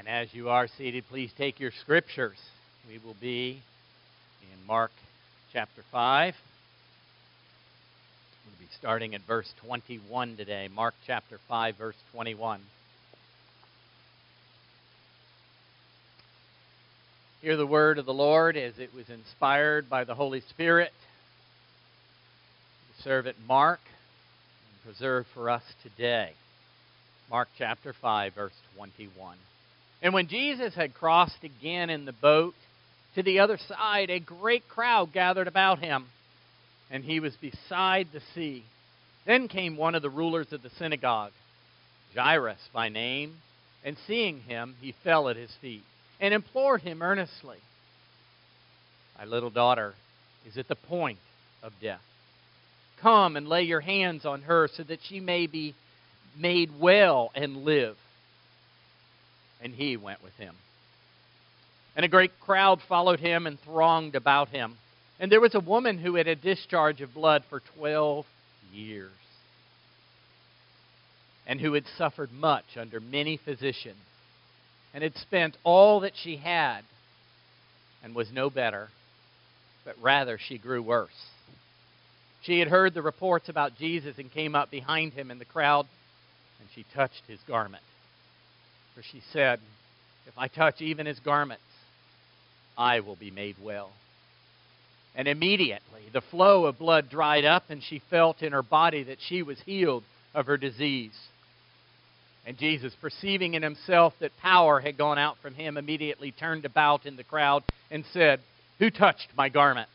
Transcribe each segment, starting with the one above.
And as you are seated, please take your scriptures. We will be in Mark chapter 5. We'll be starting at verse 21 today. Mark chapter 5, verse 21. Hear the word of the Lord as it was inspired by the Holy Spirit. The servant Mark, and preserved for us today. Mark chapter 5, verse 21. And when Jesus had crossed again in the boat to the other side, a great crowd gathered about him, and he was beside the sea. Then came one of the rulers of the synagogue, Jairus by name, and seeing him, he fell at his feet and implored him earnestly, "My little daughter is at the point of death. Come and lay your hands on her so that she may be made well and live." And he went with him. And a great crowd followed him and thronged about him. And there was a woman who had a discharge of blood for 12 years, and who had suffered much under many physicians, and had spent all that she had, and was no better, but rather she grew worse. She had heard the reports about Jesus and came up behind him in the crowd, and she touched his garment. For she said, "If I touch even his garments, I will be made well." And immediately the flow of blood dried up, and she felt in her body that she was healed of her disease. And Jesus, perceiving in himself that power had gone out from him, immediately turned about in the crowd and said, "Who touched my garments?"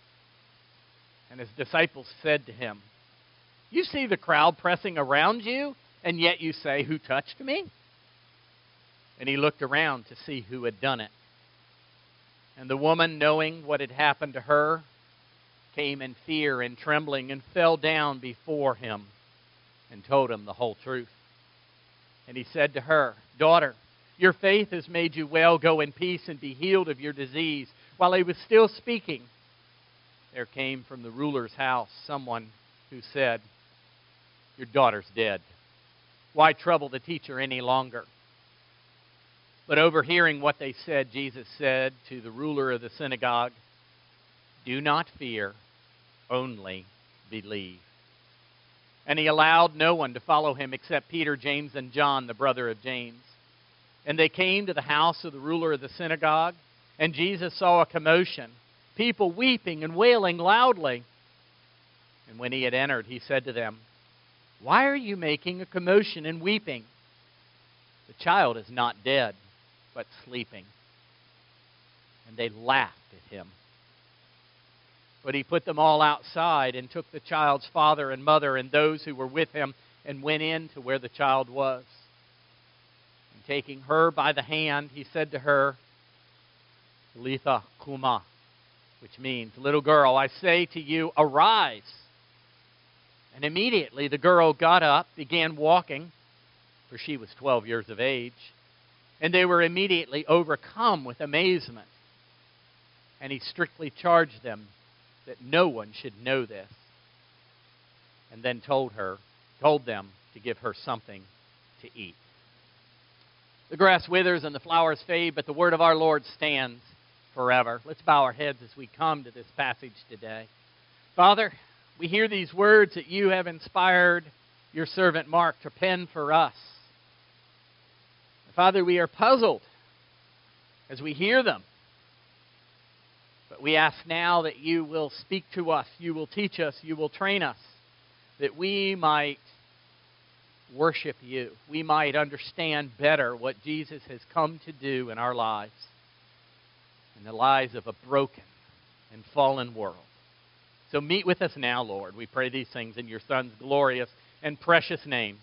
And his disciples said to him, "You see the crowd pressing around you, and yet you say, 'Who touched me?'" And he looked around to see who had done it. And the woman, knowing what had happened to her, came in fear and trembling and fell down before him and told him the whole truth. And he said to her, "Daughter, your faith has made you well. Go in peace and be healed of your disease." While he was still speaking, there came from the ruler's house someone who said, "Your daughter's dead. Why trouble the teacher any longer?" But overhearing what they said, Jesus said to the ruler of the synagogue, "Do not fear, only believe." And he allowed no one to follow him except Peter, James, and John, the brother of James. And they came to the house of the ruler of the synagogue, and Jesus saw a commotion, people weeping and wailing loudly. And when he had entered, he said to them, "Why are you making a commotion and weeping? The child is not dead, but sleeping." And they laughed at him. But he put them all outside and took the child's father and mother and those who were with him and went in to where the child was. And taking her by the hand, he said to her, "Talitha Kuma," which means, "Little girl, I say to you, arise." And immediately the girl got up, began walking, for she was 12 years of age. And they were immediately overcome with amazement. And he strictly charged them that no one should know this. And then told them to give her something to eat. The grass withers and the flowers fade, but the word of our Lord stands forever. Let's bow our heads as we come to this passage today. Father, we hear these words that you have inspired your servant Mark to pen for us. Father, we are puzzled as we hear them. But we ask now that you will speak to us, you will teach us, you will train us, that we might worship you. We might understand better what Jesus has come to do in our lives, in the lives of a broken and fallen world. So meet with us now, Lord. We pray these things in your Son's glorious and precious name.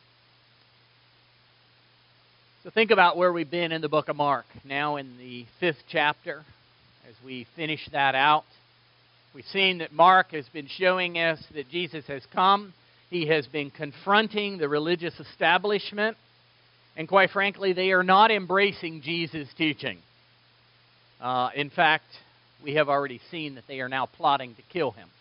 So think about where we've been in the book of Mark. Now in the 5th chapter, as we finish that out, we've seen that Mark has been showing us that Jesus has come. He has been confronting the religious establishment. And quite frankly, they are not embracing Jesus' teaching. In fact, we have already seen that they are now plotting to kill him.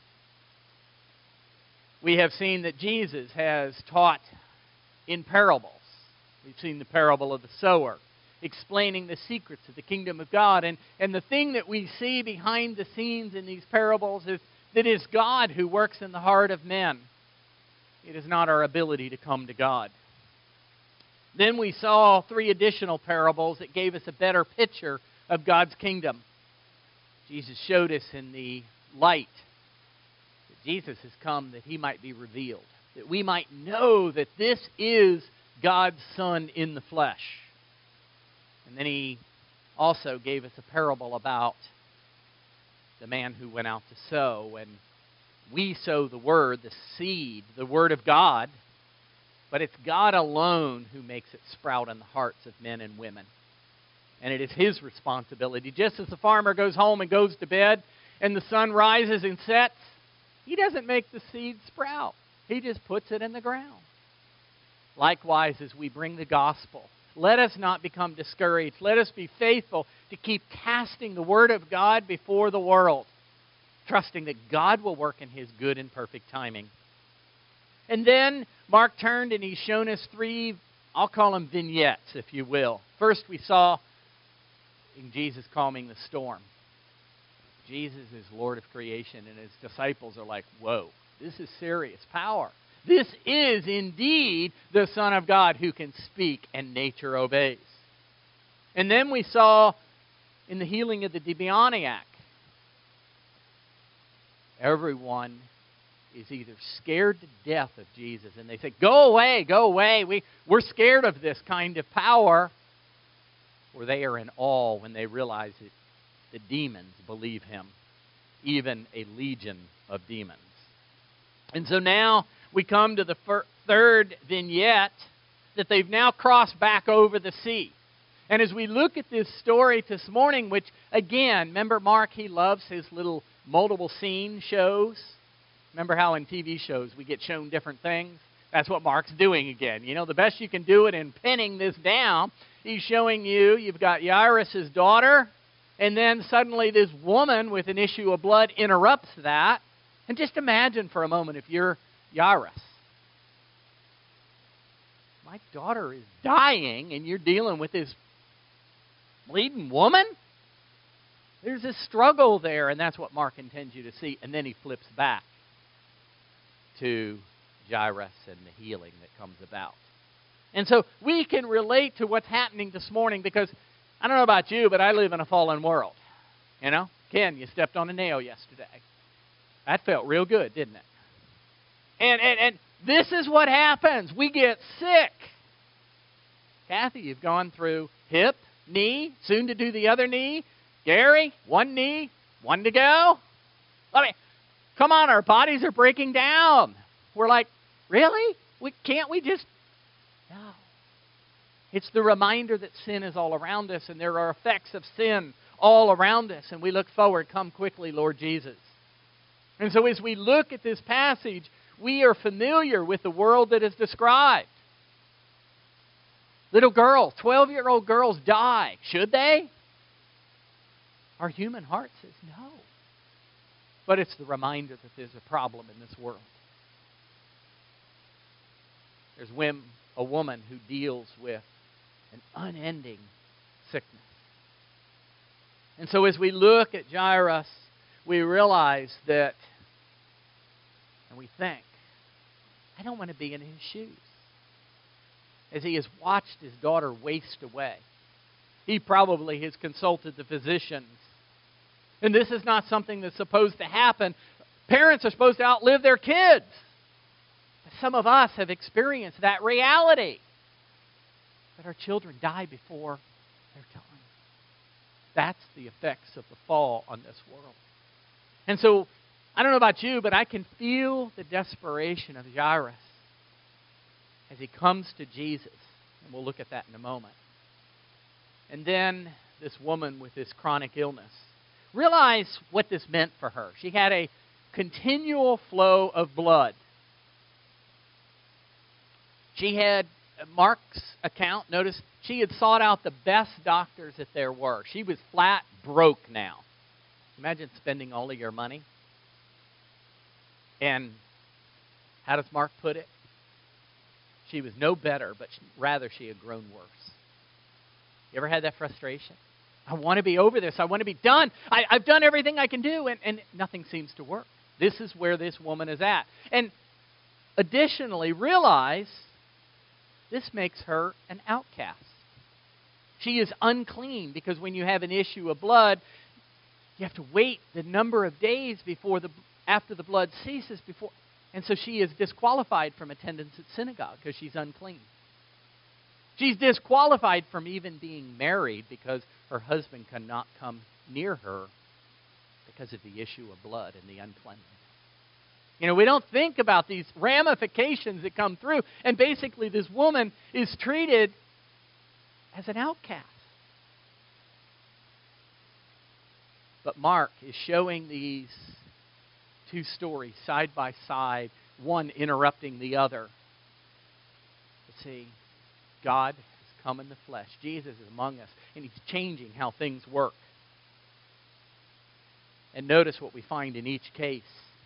We have seen that Jesus has taught in parables. We've seen the parable of the sower. explaining the secrets of the kingdom of God. And the thing that we see behind the scenes in these parables is that it's God who works in the heart of men. It is not our ability to come to God. Then we saw 3 additional parables that gave us a better picture of God's kingdom. Jesus showed us in the light that Jesus has come that He might be revealed, that we might know that this is God's Son in the flesh. And then He also gave us a parable about the man who went out to sow. And we sow the Word, the seed, the Word of God, but it's God alone who makes it sprout in the hearts of men and women. And it is His responsibility. Just as the farmer goes home and goes to bed and the sun rises and sets, he doesn't make the seed sprout. He just puts it in the ground. Likewise, as we bring the gospel, let us not become discouraged. Let us be faithful to keep casting the Word of God before the world, trusting that God will work in His good and perfect timing. And then Mark turned and he's shown us 3, I'll call them vignettes, if you will. First we saw in Jesus calming the storm. Jesus is Lord of creation, and His disciples are like, whoa, this is serious power. This is indeed the Son of God who can speak and nature obeys. And then we saw in the healing of the demoniac, everyone is either scared to death of Jesus, and they say, go away, we're scared of this kind of power, or they are in awe when they realize that the demons believe Him, even a legion of demons. And so now we come to the third vignette, that they've now crossed back over the sea. And as we look at this story this morning, which, again, remember Mark, he loves his little multiple scene shows. Remember how in TV shows we get shown different things? That's what Mark's doing again. You know, the best you can do it in pinning this down, he's showing you've got Jairus' daughter, and then suddenly this woman with an issue of blood interrupts that. And just imagine for a moment if you're Jairus. My daughter is dying, and you're dealing with this bleeding woman? There's a struggle there, and that's what Mark intends you to see. And then he flips back to Jairus and the healing that comes about. And so we can relate to what's happening this morning because, I don't know about you, but I live in a fallen world. You know? Ken, you stepped on a nail yesterday. That felt real good, didn't it? And this is what happens. We get sick. Kathy, you've gone through hip, knee, soon to do the other knee. Gary, one knee, one to go. I mean, come on, our bodies are breaking down. We're like, really? Can't we just... No. It's the reminder that sin is all around us, and there are effects of sin all around us, and we look forward, come quickly, Lord Jesus. And so as we look at this passage, we are familiar with the world that is described. Little girls, 12-year-old girls die. Should they? Our human heart says no. But it's the reminder that there's a problem in this world. There's a woman who deals with an unending sickness. And so as we look at Jairus, we realize that, and we think, I don't want to be in his shoes. As he has watched his daughter waste away, he probably has consulted the physicians. And this is not something that's supposed to happen. Parents are supposed to outlive their kids. But some of us have experienced that reality. That our children die before their time. That's the effects of the fall on this world. And so, I don't know about you, but I can feel the desperation of Jairus as he comes to Jesus. And we'll look at that in a moment. And then this woman with this chronic illness. Realize what this meant for her. She had a continual flow of blood. She had, Mark's account, notice, she had sought out the best doctors that there were. She was flat broke now. Imagine spending all of your money. And how does Mark put it? She was no better, but rather she had grown worse. You ever had that frustration? I want to be over this. I want to be done. I've done everything I can do, and nothing seems to work. This is where this woman is at. And additionally, realize this makes her an outcast. She is unclean because when you have an issue of blood, you have to wait the number of days after the blood ceases before. And so she is disqualified from attendance at synagogue because she's unclean. She's disqualified from even being married because her husband cannot come near her because of the issue of blood and the uncleanness. We don't think about these ramifications that come through. And basically this woman is treated as an outcast. But Mark is showing these two stories side by side, one interrupting the other. See, God has come in the flesh. Jesus is among us, and He's changing how things work. And notice what we find in each case.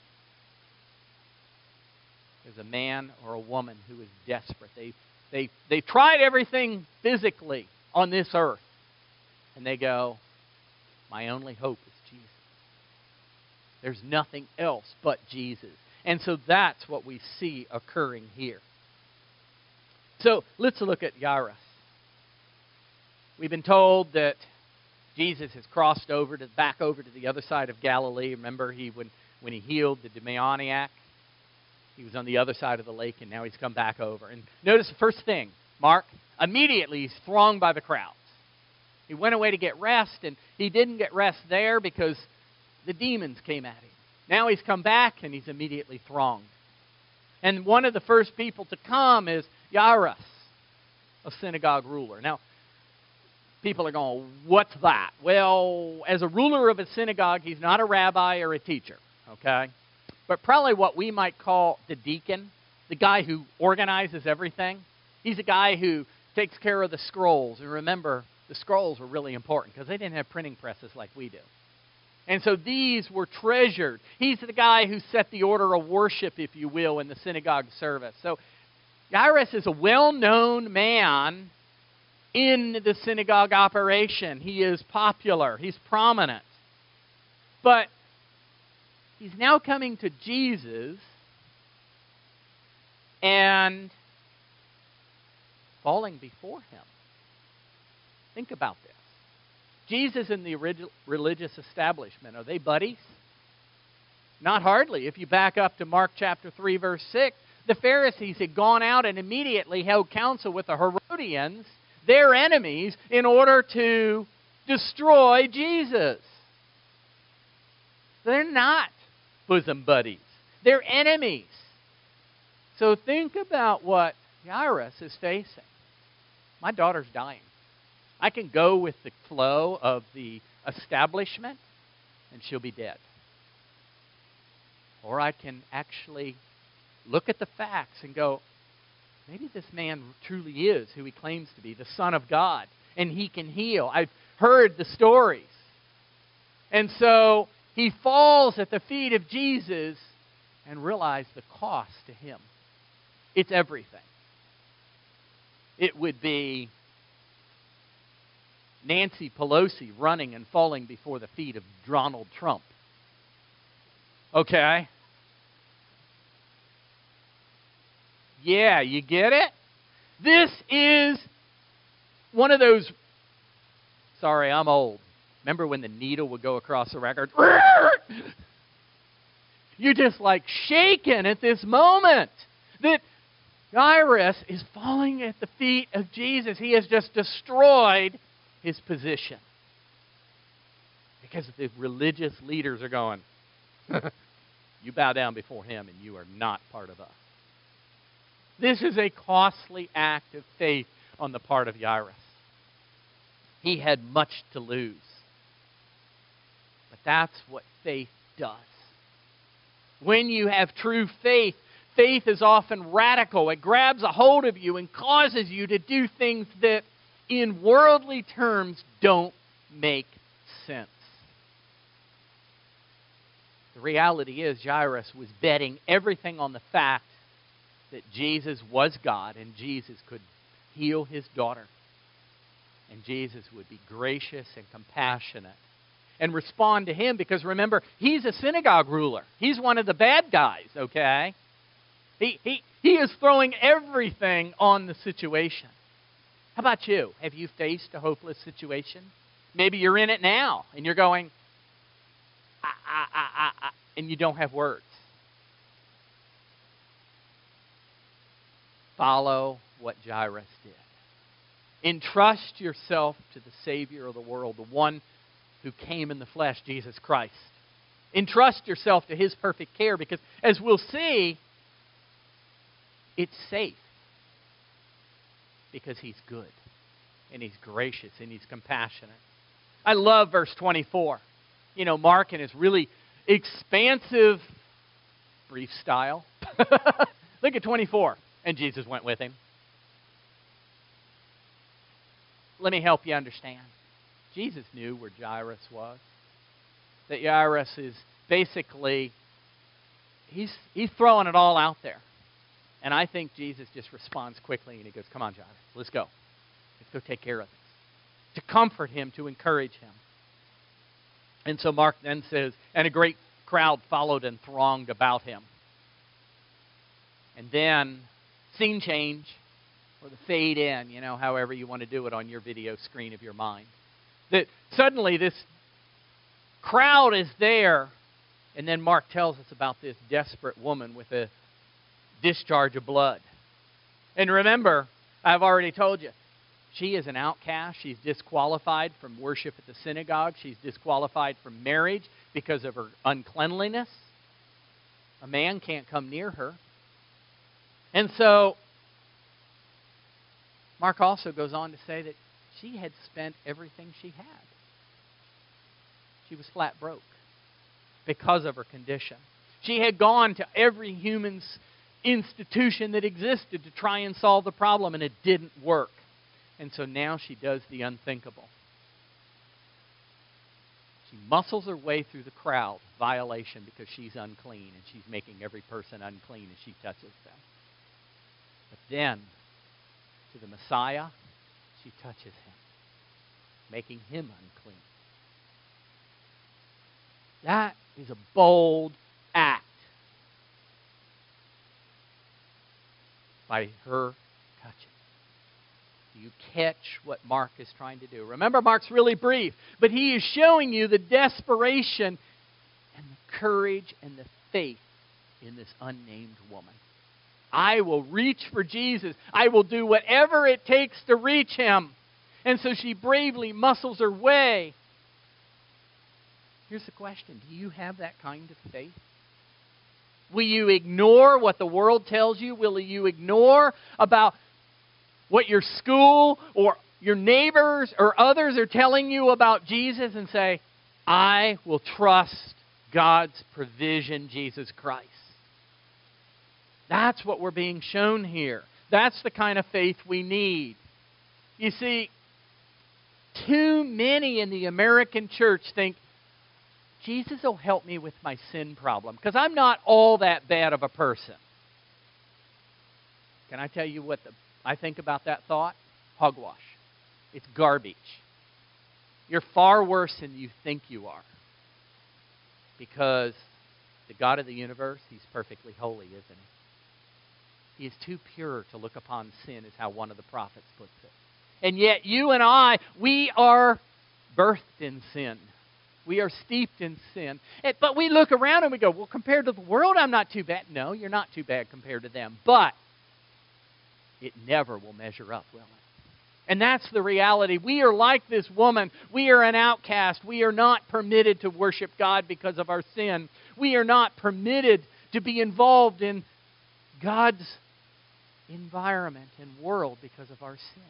There's a man or a woman who is desperate. They've tried everything physically on this earth. And they go, my only hope is Jesus. There's nothing else but Jesus. And so that's what we see occurring here. So let's look at Jairus. We've been told that Jesus has crossed back over to the other side of Galilee. Remember, when he healed the demoniac, he was on the other side of the lake, and now he's come back over. And notice the first thing, Mark, immediately he's thronged by the crowds. He went away to get rest, and he didn't get rest there because the demons came at him. Now he's come back, and he's immediately thronged. And one of the first people to come is Jairus, a synagogue ruler. Now, people are going, what's that? Well, as a ruler of a synagogue, he's not a rabbi or a teacher, okay? But probably what we might call the deacon, the guy who organizes everything. He's a guy who takes care of the scrolls. And remember, the scrolls were really important because they didn't have printing presses like we do. And so these were treasured. He's the guy who set the order of worship, if you will, in the synagogue service. So Jairus is a well-known man in the synagogue operation. He is popular. He's prominent. But he's now coming to Jesus and falling before him. Think about this. Jesus and the religious establishment, are they buddies? Not hardly. If you back up to Mark chapter 3, verse 6, the Pharisees had gone out and immediately held counsel with the Herodians, their enemies, in order to destroy Jesus. They're not bosom buddies. They're enemies. So think about what Jairus is facing. My daughter's dying. I can go with the flow of the establishment and she'll be dead. Or I can actually look at the facts and go, maybe this man truly is who he claims to be, the Son of God, and he can heal. I've heard the stories. And so he falls at the feet of Jesus and realizes the cost to him. It's everything. It would be Nancy Pelosi running and falling before the feet of Donald Trump. Okay? Yeah, you get it? This is one of those, sorry, I'm old. Remember when the needle would go across the record? You're just like shaken at this moment that Jairus is falling at the feet of Jesus. He has just destroyed his position. Because the religious leaders are going, you bow down before him and you are not part of us. This is a costly act of faith on the part of Jairus. He had much to lose. But that's what faith does. When you have true faith, faith is often radical. It grabs a hold of you and causes you to do things that in worldly terms don't make sense. The reality is Jairus was betting everything on the fact that Jesus was God and Jesus could heal his daughter. And Jesus would be gracious and compassionate and respond to him, because remember, he's a synagogue ruler. He's one of the bad guys, okay? He is throwing everything on the situation. How about you? Have you faced a hopeless situation? Maybe you're in it now, and you're going, and you don't have words. Follow what Jairus did. Entrust yourself to the Savior of the world, the one who came in the flesh, Jesus Christ. Entrust yourself to His perfect care, because as we'll see, it's safe. Because He's good, and He's gracious, and He's compassionate. I love verse 24. You know, Mark in his really expansive, brief style. Look at 24. And Jesus went with him. Let me help you understand. Jesus knew where Jairus was. That Jairus is basically, he's throwing it all out there. And I think Jesus just responds quickly and he goes, come on, Jairus, let's go. Let's go take care of this. To comfort him, to encourage him. And so Mark then says, and a great crowd followed and thronged about him. And then, scene change, or the fade in, you know, however you want to do it on your video screen of your mind. That suddenly this crowd is there, and then Mark tells us about this desperate woman with a discharge of blood. And remember, I've already told you, she is an outcast. She's disqualified from worship at the synagogue. She's disqualified from marriage because of her uncleanliness. A man can't come near her. And so, Mark also goes on to say that she had spent everything she had. She was flat broke because of her condition. She had gone to every human's institution that existed to try and solve the problem, and it didn't work. And so now she does the unthinkable. She muscles her way through the crowd, violation, because she's unclean, and she's making every person unclean as she touches them. But then, to the Messiah, she touches him, making him unclean. That is a bold act by her touching. Do you catch what Mark is trying to do? Remember, Mark's really brief, but he is showing you the desperation and the courage and the faith in this unnamed woman. I will reach for Jesus. I will do whatever it takes to reach him. And so she bravely muscles her way. Here's the question. Do you have that kind of faith? Will you ignore what the world tells you? Will you ignore about what your school or your neighbors or others are telling you about Jesus and say, I will trust God's provision, Jesus Christ? That's what we're being shown here. That's the kind of faith we need. You see, too many in the American church think, Jesus will help me with my sin problem because I'm not all that bad of a person. Can I tell you what I think about that thought? Hogwash. It's garbage. You're far worse than you think you are. Because the God of the universe, He's perfectly holy, isn't He? He is too pure to look upon sin, is how one of the prophets puts it. And yet you and I, we are birthed in sin. We are steeped in sin. But we look around and we go, well, compared to the world, I'm not too bad. No, you're not too bad compared to them. But it never will measure up, will it? And that's the reality. We are like this woman. We are an outcast. We are not permitted to worship God because of our sin. We are not permitted to be involved in God's environment and world because of our sin.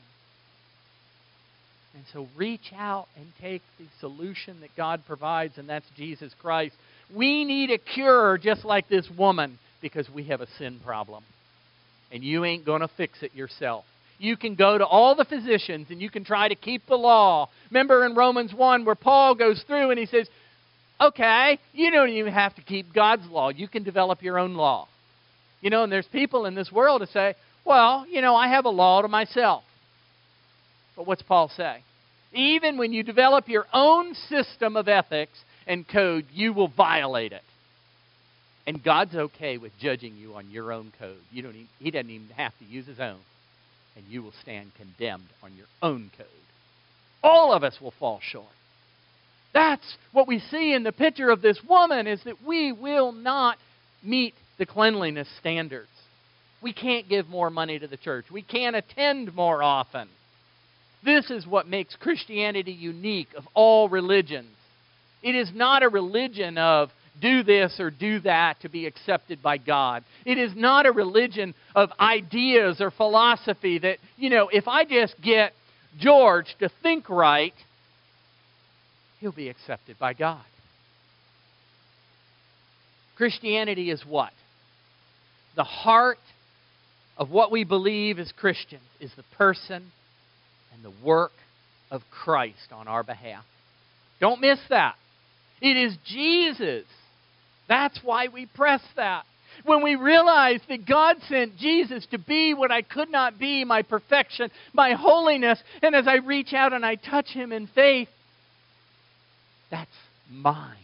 And so reach out and take the solution that God provides, and that's Jesus Christ. We need a cure just like this woman because we have a sin problem. And you ain't going to fix it yourself. You can go to all the physicians and you can try to keep the law. Remember in Romans 1 where Paul goes through and he says, okay, you don't even have to keep God's law. You can develop your own law. You know, and there's people in this world who say, well, you know, I have a law to myself. But what's Paul say? Even when you develop your own system of ethics and code, you will violate it. And God's okay with judging you on your own code. He doesn't even have to use His own. And you will stand condemned on your own code. All of us will fall short. That's what we see in the picture of this woman, is that we will not meet the cleanliness standards. We can't give more money to the church. We can't attend more often. This is what makes Christianity unique of all religions. It is not a religion of do this or do that to be accepted by God. It is not a religion of ideas or philosophy that, if I just get George to think right, he'll be accepted by God. Christianity is what? The heart of what we believe as Christians is the person and the work of Christ on our behalf. Don't miss that. It is Jesus. That's why we press that. When we realize that God sent Jesus to be what I could not be, my perfection, my holiness, and as I reach out and I touch Him in faith, that's mine.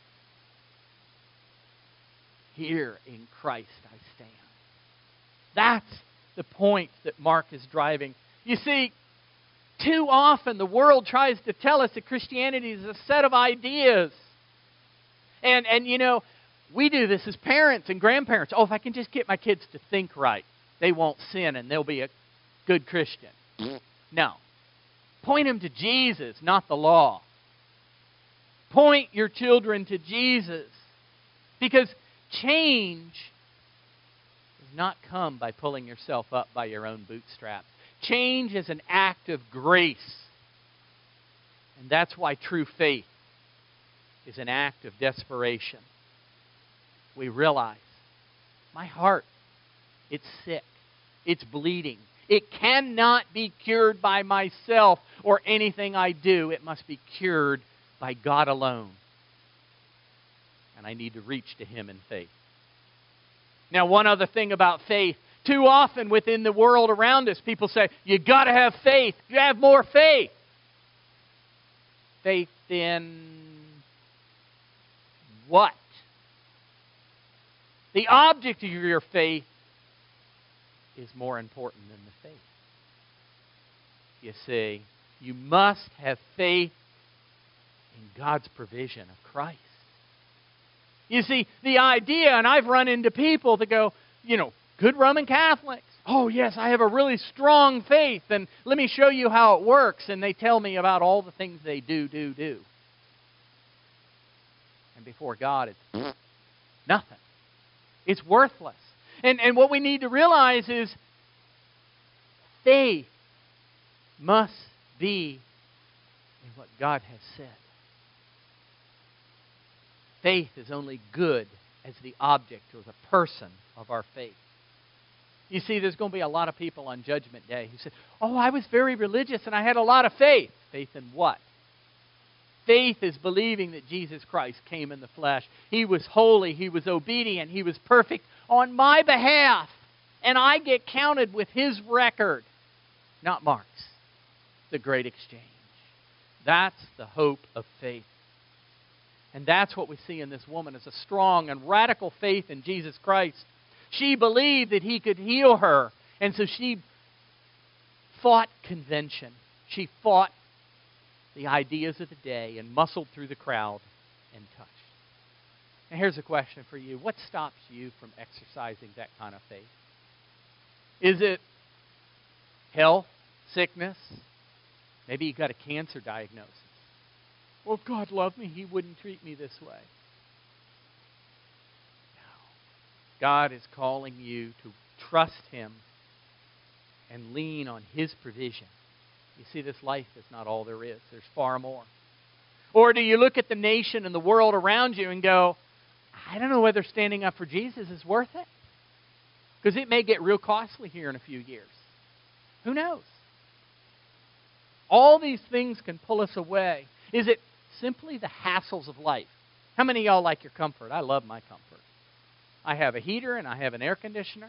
Here in Christ I stand. That's the point that Mark is driving. You see, too often the world tries to tell us that Christianity is a set of ideas. And we do this as parents and grandparents. Oh, if I can just get my kids to think right, they won't sin and they'll be a good Christian. No. Point them to Jesus, not the law. Point your children to Jesus. Because change does not come by pulling yourself up by your own bootstraps. Change is an act of grace. And that's why true faith is an act of desperation. We realize, my heart, it's sick. It's bleeding. It cannot be cured by myself or anything I do. It must be cured by God alone. And I need to reach to Him in faith. Now, one other thing about faith. Too often within the world around us, people say, you got to have faith. You have more faith. Faith in what? The object of your faith is more important than the faith. You see, you must have faith in God's provision of Christ. You see, the idea, and I've run into people that go, good Roman Catholics. Oh, yes, I have a really strong faith, and let me show you how it works. And they tell me about all the things they do. And before God, it's nothing. It's worthless. And what we need to realize is faith must be in what God has said. Faith is only good as the object or the person of our faith. You see, there's going to be a lot of people on Judgment Day who say, oh, I was very religious and I had a lot of faith. Faith in what? Faith is believing that Jesus Christ came in the flesh. He was holy. He was obedient. He was perfect on my behalf. And I get counted with His record, not Mark's. The great exchange. That's the hope of faith. And that's what we see in this woman, is a strong and radical faith in Jesus Christ. She believed that He could heal her. And so she fought convention. She fought the ideas of the day and muscled through the crowd and touched. Now here's a question for you. What stops you from exercising that kind of faith? Is it health, sickness? Maybe you got a cancer diagnosis. Well, if God loved me, He wouldn't treat me this way. No. God is calling you to trust Him and lean on His provision. You see, this life is not all there is. There's far more. Or do you look at the nation and the world around you and go, I don't know whether standing up for Jesus is worth it. Because it may get real costly here in a few years. Who knows? All these things can pull us away. Is it simply the hassles of life? How many of y'all like your comfort? I love my comfort. I have a heater and I have an air conditioner.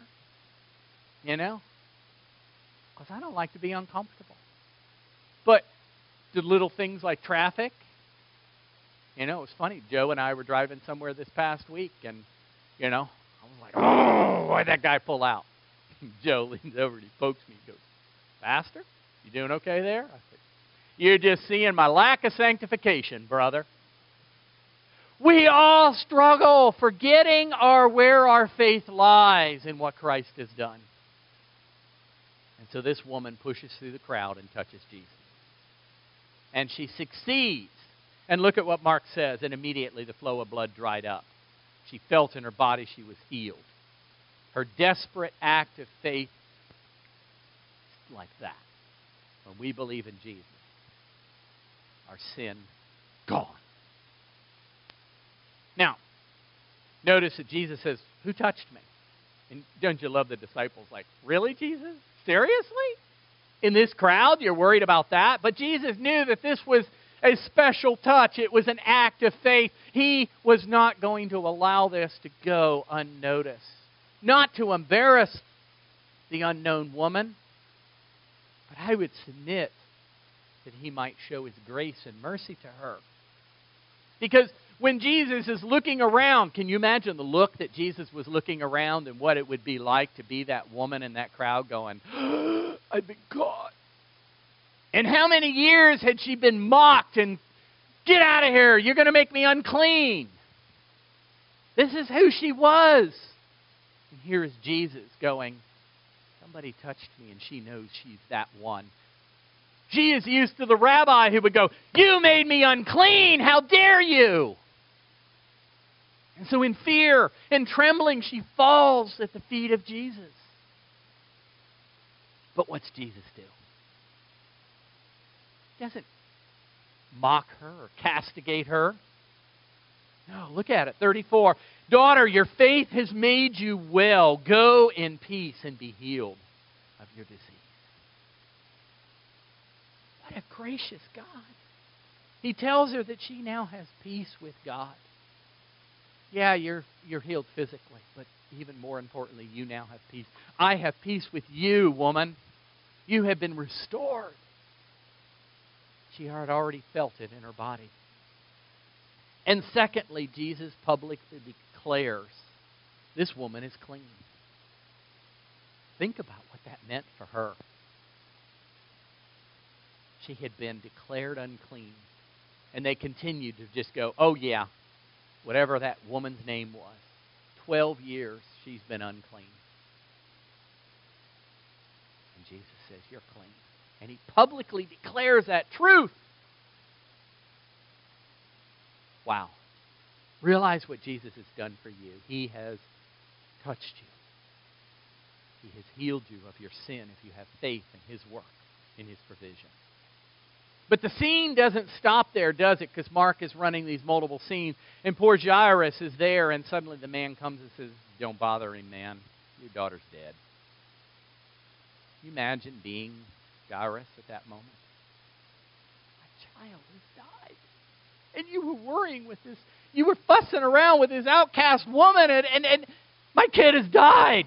Because I don't like to be uncomfortable. But to little things like traffic. You know, it was funny. Joe and I were driving somewhere this past week, and, I was like, oh, why'd that guy pull out? Joe leans over and he pokes me and goes, Pastor, you doing okay there? I said, you're just seeing my lack of sanctification, brother. We all struggle forgetting where our faith lies in what Christ has done. And so this woman pushes through the crowd and touches Jesus. And she succeeds. And look at what Mark says. And immediately the flow of blood dried up. She felt in her body she was healed. Her desperate act of faith is like that. When we believe in Jesus, our sin gone. Now, notice that Jesus says, who touched me? And don't you love the disciples? Like, really, Jesus? Seriously? In this crowd, you're worried about that? But Jesus knew that this was a special touch. It was an act of faith. He was not going to allow this to go unnoticed. Not to embarrass the unknown woman, but I would submit that He might show His grace and mercy to her. Because when Jesus is looking around, can you imagine the look that Jesus was looking around and what it would be like to be that woman in that crowd going, I've been caught. And how many years had she been mocked and, get out of here, you're going to make me unclean. This is who she was. And here is Jesus going, somebody touched me and she knows she's that one. She is used to the rabbi who would go, you made me unclean, how dare you? And so in fear and trembling, she falls at the feet of Jesus. But what's Jesus do? He doesn't mock her or castigate her. No, look at it. 34. Daughter, your faith has made you well. Go in peace and be healed of your disease. What a gracious God. He tells her that she now has peace with God. Yeah, you're healed physically, but even more importantly, you now have peace. I have peace with you, woman. You have been restored. She had already felt it in her body. And secondly, Jesus publicly declares this woman is clean. Think about what that meant for her. She had been declared unclean. And they continued to just go, oh yeah, whatever that woman's name was. 12 years she's been unclean. And Jesus says, you're clean. And He publicly declares that truth. Wow. Realize what Jesus has done for you. He has touched you. He has healed you of your sin if you have faith in His work, in His provision. But the scene doesn't stop there, does it? Because Mark is running these multiple scenes. And poor Jairus is there, and suddenly the man comes and says, don't bother him, man. Your daughter's dead. Can you imagine being Jairus at that moment? My child has died. And you were worrying with this. You were fussing around with this outcast woman, and my kid has died.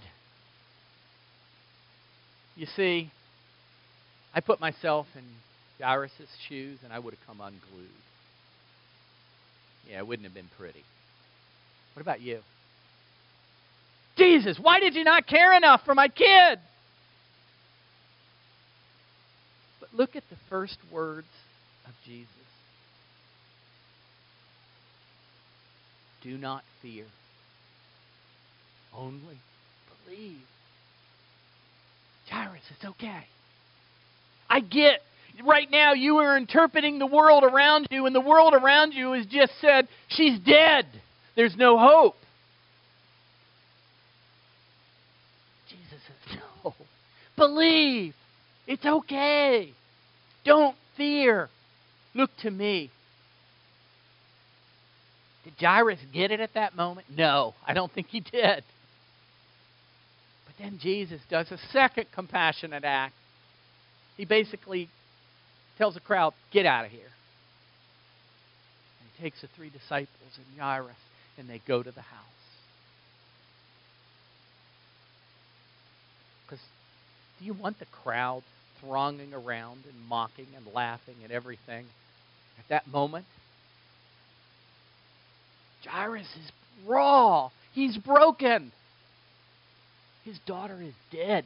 You see, I put myself in Jairus' shoes, and I would have come unglued. Yeah, it wouldn't have been pretty. What about you? Jesus, why did you not care enough for my kid? But look at the first words of Jesus. Do not fear. Only believe. Jairus, it's okay. I get right now you are interpreting the world around you, and the world around you has just said, she's dead. There's no hope. Jesus says, no. Believe. It's okay. Don't fear. Look to me. Did Jairus get it at that moment? No, I don't think he did. But then Jesus does a second compassionate act. He basically tells the crowd, get out of here. And He takes the 3 disciples and Jairus, and they go to the house. Because do you want the crowd thronging around and mocking and laughing and everything. At that moment, Jairus is raw. He's broken. His daughter is dead.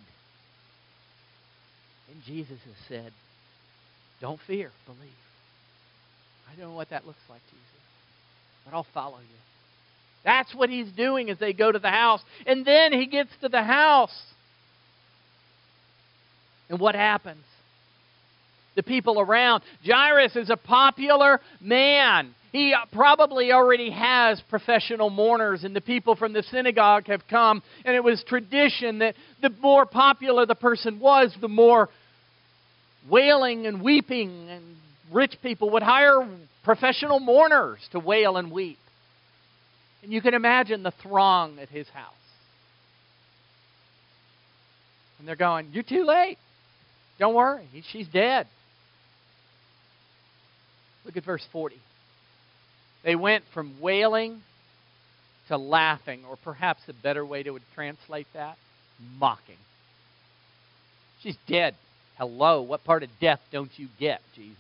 And Jesus has said, don't fear, believe. I don't know what that looks like, Jesus, but I'll follow you. That's what he's doing as they go to the house. And then he gets to the house. And what happens? The people around. Jairus is a popular man. He probably already has professional mourners, and the people from the synagogue have come. And it was tradition that the more popular the person was, the more wailing and weeping, and rich people would hire professional mourners to wail and weep. And you can imagine the throng at his house. And they're going, you're too late. Don't worry, she's dead. Look at verse 40. They went from wailing to laughing, or perhaps a better way to translate that, mocking. She's dead. Hello, what part of death don't you get, Jesus?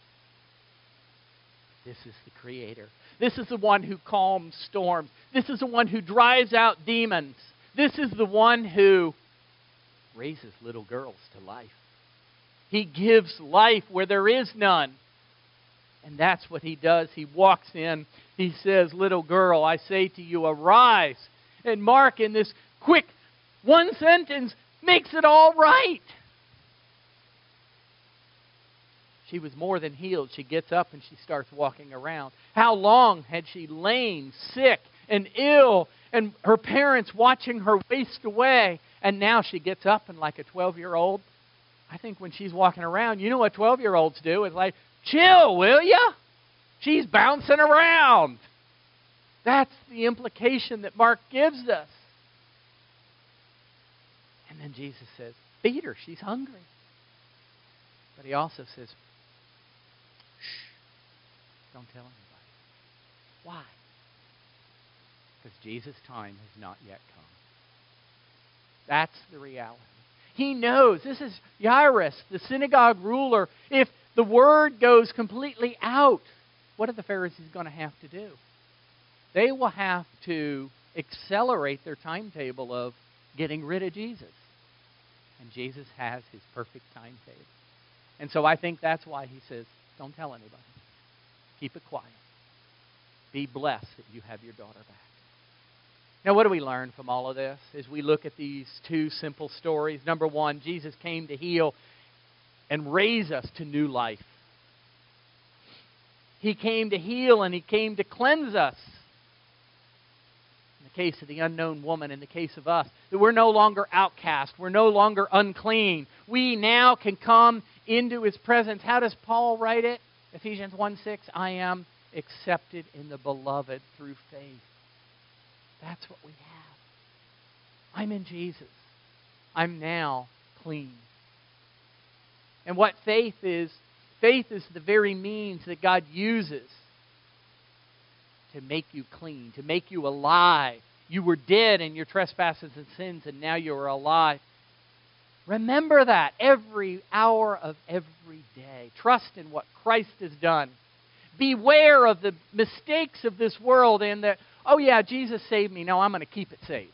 This is the Creator. This is the one who calms storms. This is the one who drives out demons. This is the one who raises little girls to life. He gives life where there is none. And that's what he does. He walks in. He says, little girl, I say to you, arise. And Mark, in this quick one sentence, makes it all right. She was more than healed. She gets up and she starts walking around. How long had she lain sick and ill, and her parents watching her waste away? And now she gets up, and like a 12-year-old, I think when she's walking around, you know what 12-year-olds do? It's like, chill, will ya? She's bouncing around. That's the implication that Mark gives us. And then Jesus says, feed her, she's hungry. But he also says, don't tell anybody. Why? Because Jesus' time has not yet come. That's the reality. He knows. This is Jairus, the synagogue ruler. If the word goes completely out, what are the Pharisees going to have to do? They will have to accelerate their timetable of getting rid of Jesus. And Jesus has his perfect timetable. And so I think that's why he says, don't tell anybody. Keep it quiet. Be blessed that you have your daughter back. Now, what do we learn from all of this as we look at these two simple stories? Number one, Jesus came to heal and raise us to new life. He came to heal and he came to cleanse us. In the case of the unknown woman, in the case of us, that we're no longer outcast. We're no longer unclean. We now can come into his presence. How does Paul write it? Ephesians 1:6, I am accepted in the beloved through faith. That's what we have. I'm in Jesus. I'm now clean. And what faith is the very means that God uses to make you clean, to make you alive. You were dead in your trespasses and sins, and now you are alive. Remember that every hour of every day. Trust in what Christ has done. Beware of the mistakes of this world and that, oh yeah, Jesus saved me. No, I'm going to keep it saved.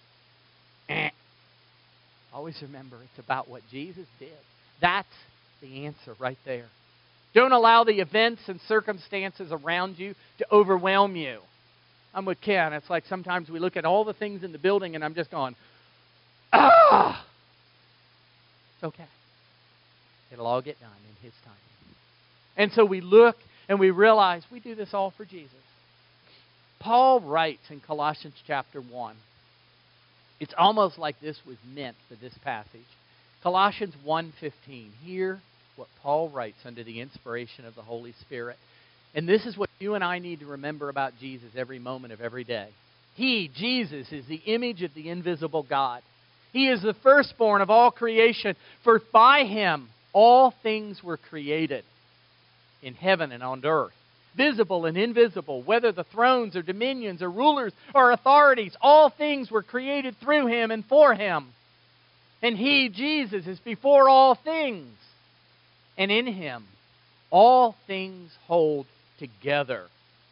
Always remember it's about what Jesus did. That's the answer right there. Don't allow the events and circumstances around you to overwhelm you. I'm with Ken. It's like sometimes we look at all the things in the building and I'm just going, ah! It's okay. It'll all get done in his time. And so we look and we realize we do this all for Jesus. Paul writes in Colossians chapter 1. It's almost like this was meant for this passage. Colossians 1:15. Hear what Paul writes under the inspiration of the Holy Spirit. And this is what you and I need to remember about Jesus every moment of every day. He, Jesus, is the image of the invisible God. He is the firstborn of all creation, for by him all things were created in heaven and on earth, visible and invisible, whether the thrones or dominions or rulers or authorities, all things were created through him and for him. And He, Jesus, is before all things. And in Him, all things hold together.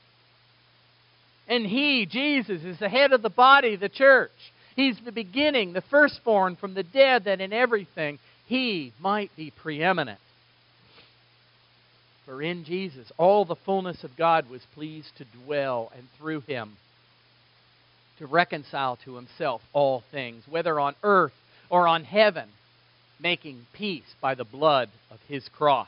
And He, Jesus, is the head of the body, the church. He's the beginning, the firstborn from the dead, that in everything He might be preeminent. For in Jesus, all the fullness of God was pleased to dwell, and through Him to reconcile to Himself all things, whether on earth or on heaven, making peace by the blood of His cross.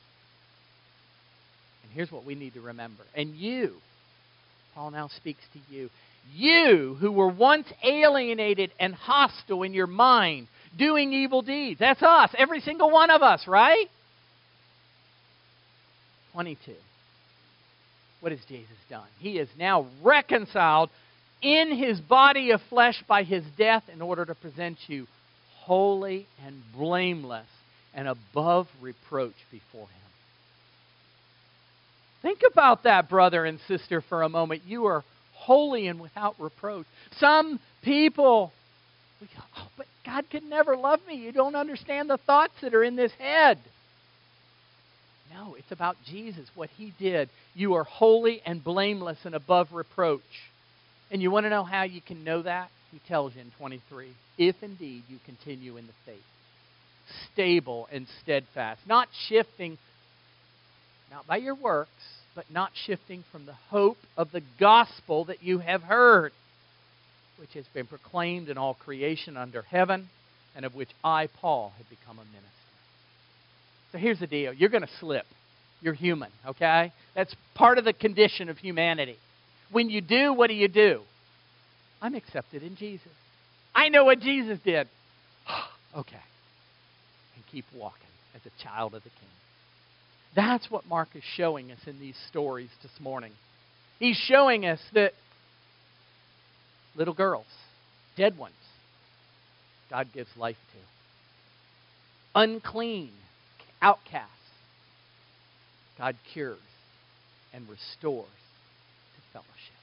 And here's what we need to remember. And you, Paul now speaks to you, you who were once alienated and hostile in your mind, doing evil deeds. That's us, every single one of us, right? 22. What has Jesus done? He is now reconciled in His body of flesh by His death in order to present you holy and blameless and above reproach before Him. Think about that, brother and sister, for a moment. You are holy and without reproach. Some people, we go, oh, but God could never love me. You don't understand the thoughts that are in this head. No, it's about Jesus, what He did. You are holy and blameless and above reproach. And you want to know how you can know that? He tells you in 23, if indeed you continue in the faith, stable and steadfast, not shifting, not by your works, but not shifting from the hope of the gospel that you have heard, which has been proclaimed in all creation under heaven, and of which I, Paul, have become a minister. So here's the deal. You're going to slip. You're human, okay? That's part of the condition of humanity. When you do, what do? I'm accepted in Jesus. I know what Jesus did. Okay. And keep walking as a child of the King. That's what Mark is showing us in these stories this morning. He's showing us that little girls, dead ones, God gives life to. Unclean, outcasts, God cures and restores to fellowship.